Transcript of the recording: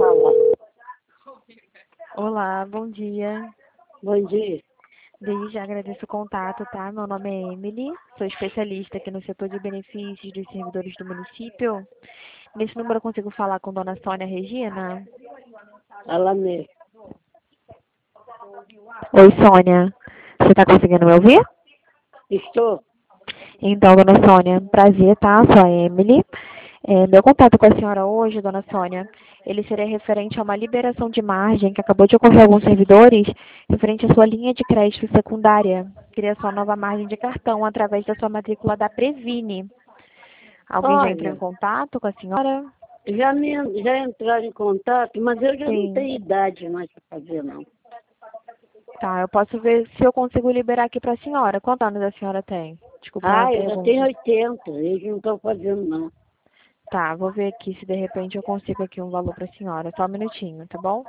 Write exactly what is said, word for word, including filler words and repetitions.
Fala. Olá, bom dia. Bom dia. Desde já agradeço o contato, tá? Meu nome é Emily, sou especialista aqui no setor de benefícios dos servidores do município. Nesse número eu consigo falar com Dona Sônia Regina? Fala mesmo. Oi, Sônia. Você está conseguindo me ouvir? Estou? Então, Dona Sônia, prazer, tá? Sou a Emily. É, meu contato com a senhora hoje, Dona Sônia, ele seria referente a uma liberação de margem que acabou de ocorrer a alguns servidores, referente à sua linha de crédito secundária, criação de nova margem de cartão através da sua matrícula da Previne. Alguém já entrou em Olha, contato com a senhora? já, me, já entraram em contato, mas eu já não Sim. tenho idade mais para fazer, não. Tá, eu posso ver se eu consigo liberar aqui para a senhora. Quantos anos a senhora tem? Desculpa a Ah, eu já tenho pergunta. oitenta, eles não estão fazendo, não. Tá, vou ver aqui se de repente eu consigo aqui um valor para a senhora. Só um minutinho, tá bom?